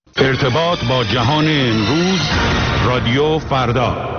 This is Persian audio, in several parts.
ارتباط با جهان امروز، رادیو فردا.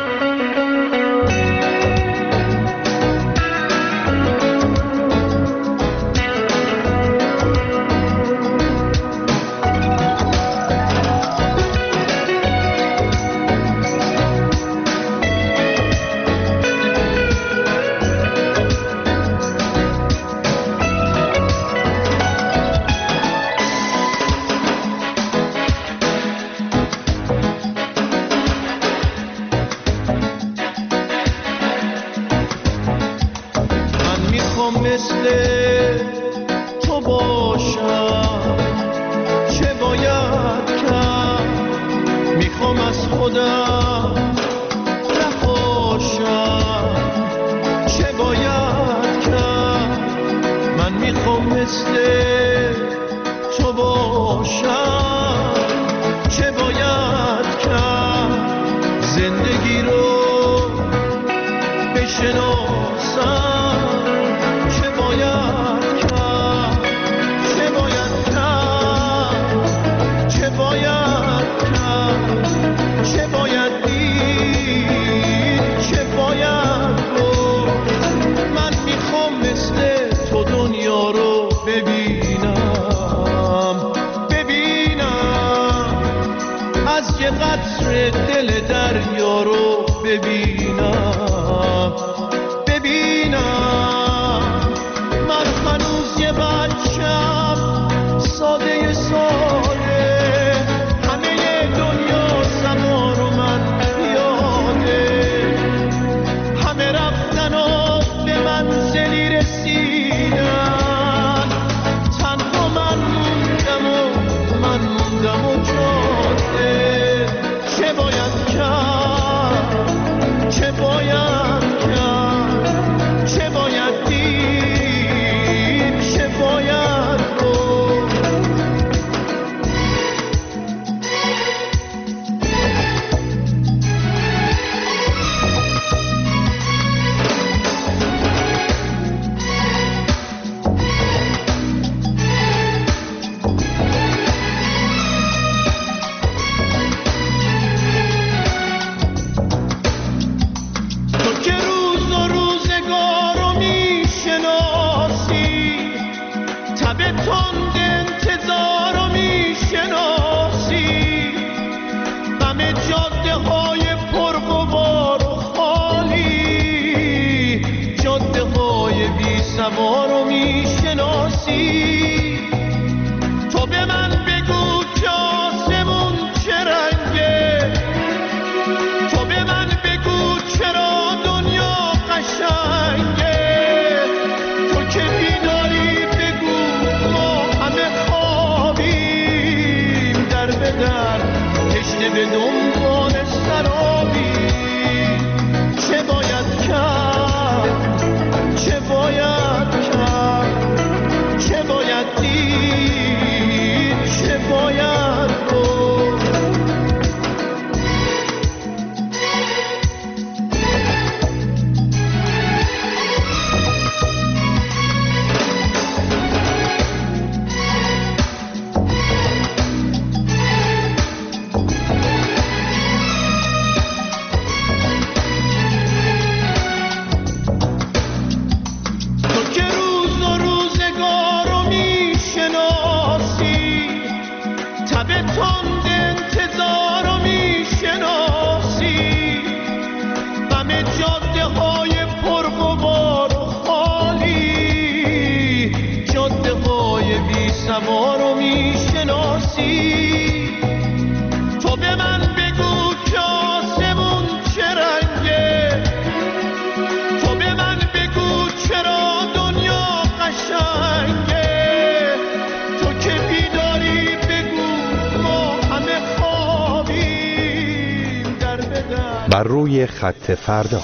بر روی خط فردا.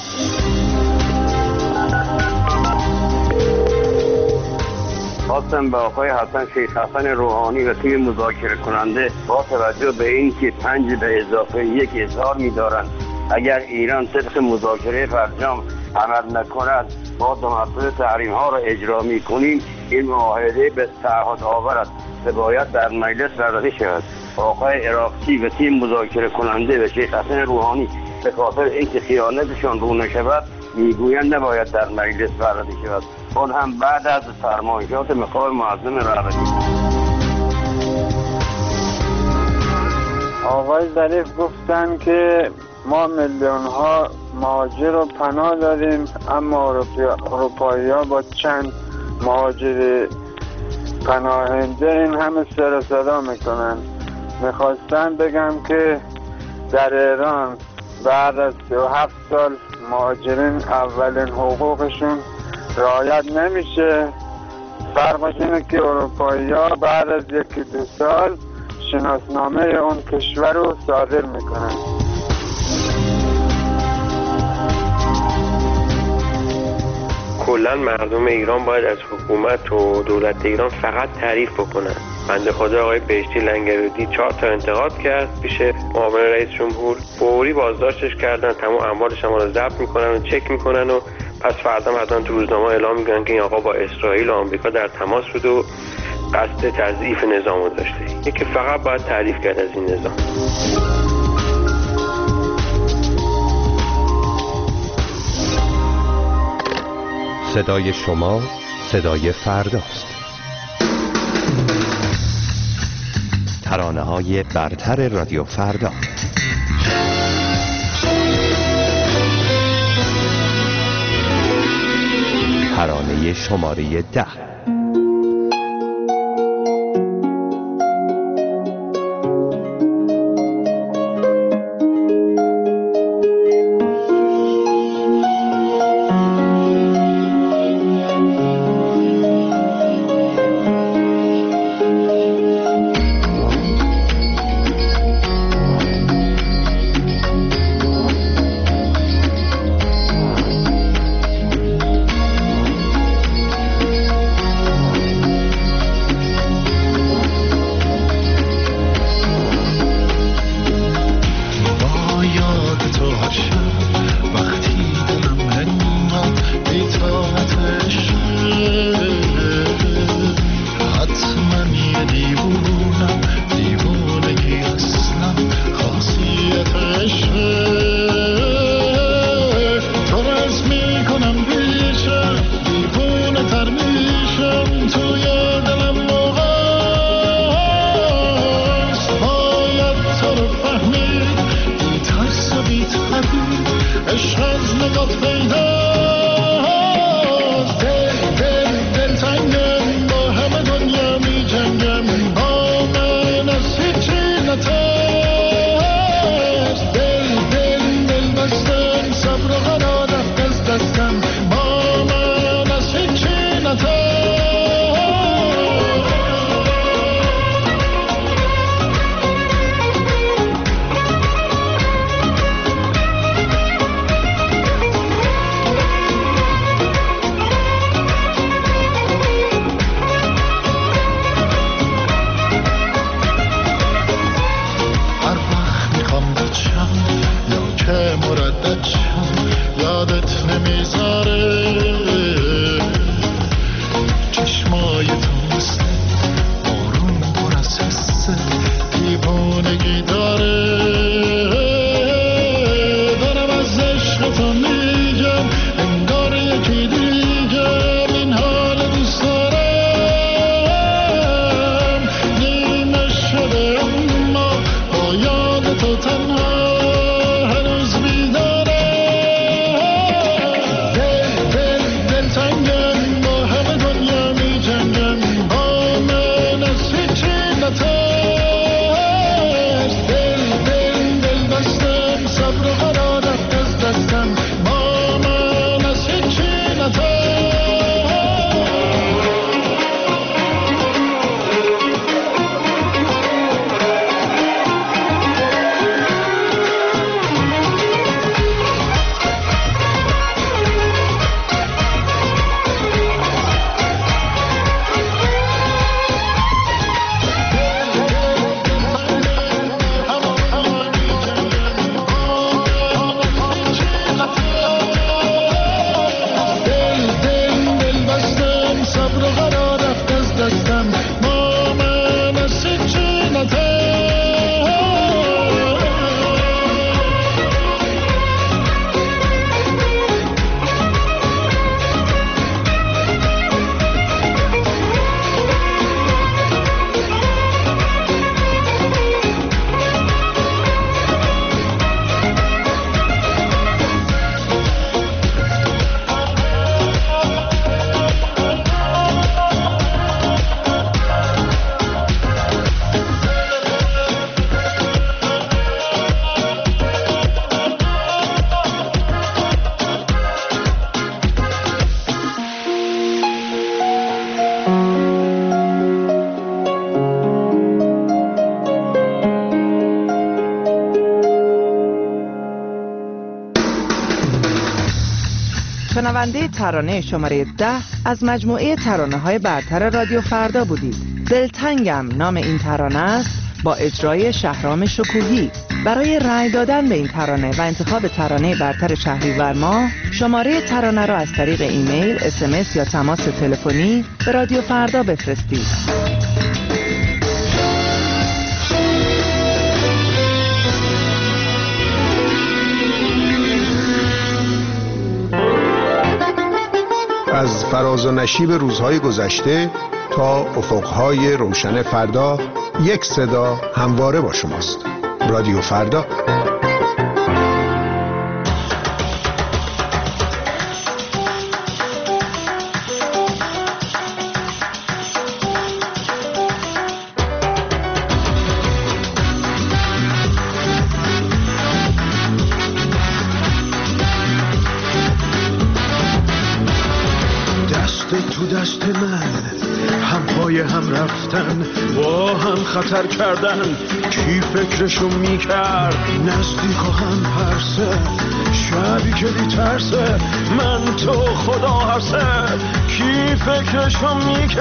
خواستم به آقای حسن شیخ حسن روحانی و تیم مذاکره کننده با توجه به اینکه 5 به اضافه 1 اظهار می‌دارند اگر ایران طبق مذاکره فرجام عمل نکند با 2 مرتبه تحریم‌ها را اجرا می‌کنیم، این معاهده به تعهد آور است و باید در مجلس رد شود. آقای عراقچی و تیم مذاکره کننده و شیخ حسن روحانی به خاطر اینکه خیانتشان رو نشود میگویند نباید در مجلس بررسی شود، اون هم بعد از فرمایشات مقام معظم رهبری. آقای ظریف گفتن که ما میلیون ها مهاجر رو پناه داریم، اما اروپایی ها با چند مهاجر پناهنده این همه سر و صدا میکنن. میخواستم بگم که در ایران بعد از 37 سال مهاجرین اولین حقوقشون رعایت نمیشه. فرقش اینه که اروپایی ها بعد از 1-2 سال شناسنامه اون کشور رو صادر میکنن. کلا مردم ایران باید از حکومت و دولت ایران فقط تعریف بکنن. بنده خدا آقای بهشتی لنگرودی 4 تا انتقاد کرد پیش معاون رئیس جمهور، فوری بازداشتش کردن، تمام اموالش هم رو ضبط میکنن و چک میکنن و پس فردا حتما تو روزنامه اعلام میکنن که این آقا با اسرائیل و آمریکا در تماس بود و قصد تضعیف نظامو داشته. یکی فقط باید تعریف کرد از این نظام. صدای شما صدای فرداست. ترانه‌های برتر رادیو فردا. ترانه شماره 10. شنونده ترانه شماره 10 از مجموعه ترانه‌های برتر رادیو فردا بودید. دلتنگم نام این ترانه است با اجرای شهرام شکوهی. برای رأی دادن به این ترانه و انتخاب ترانه برتر شهریور ماه شماره ترانه را از طریق ایمیل، SMS یا تماس تلفنی به رادیو فردا بفرستید. از فراز و نشیب روزهای گذشته تا افقهای روشن فردا، یک صدا همواره با شماست. رادیو فردا. تو دست من هم پای هم رفتن، با هم خطر کردن، کی فکرشو میکرد؟ نزدیک و هم پرسه، شبی که بیترسه، من تو خدا هرسه، کی فکرشو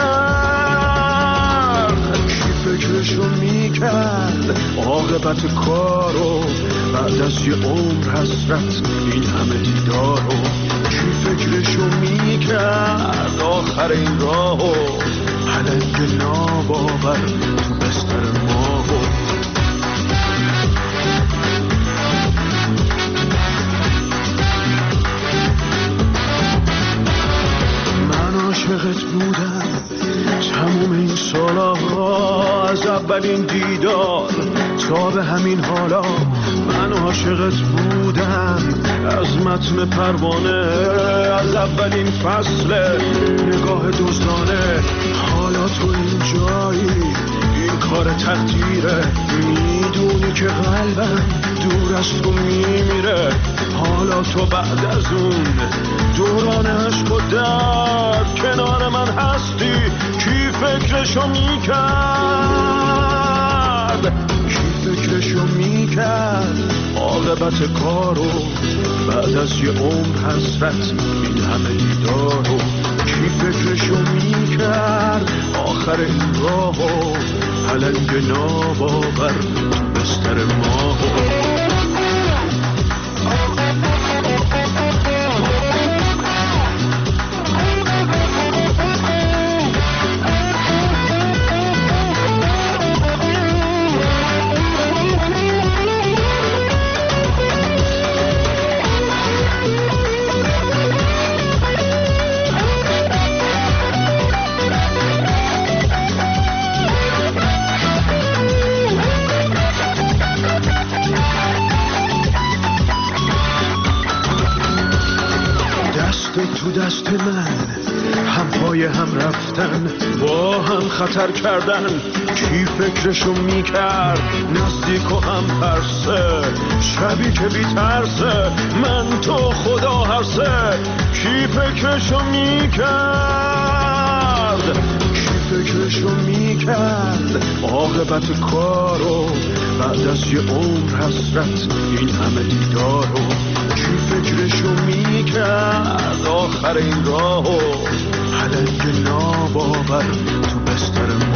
میکرد؟ کی فکرشو میکرد؟ عاقبت کارو بعد از یه عمر حسرت، این همه دیدارو کی فکرشو میکرد؟ آخر این راهو پلنگ ناباور تو بستر ماهو. من عاشقت بودم تموم این سالها، از اولین دیدار تا به همین حالا. من عاشقت بودم از متن پروانه، از اولین فصل نگاه دزدانه. حالا تو این جایی، این کار تقدیره، میدونی که قلبم دور از تو میمیره. حالا تو بعد از اون دوران عشق و درد کنار من هستی، کی فکرشو میکرد؟ کی فکرشو میکرد؟ عاقبت کارو بعد از یه عمر حسرت، این همه دیدارو کی فکرشو میکرد؟ آخر این راهو پلنگ ناباور تو بستر ماهو. تو دست من هم پای هم رفتن، با هم خطر کردن، کی فکرشو میکرد؟ نزدیک و هم پرسه، شبی که بیترسه، من تو خدا هرسه، کی فکرشو میکرد؟ کی فکرشو میکرد؟ عاقبت کارو بعد از یه عمر حسرت، این همه دیدارو کی فکرشو میکرد؟ آخر این راهو پلنگ ناباور تو بستر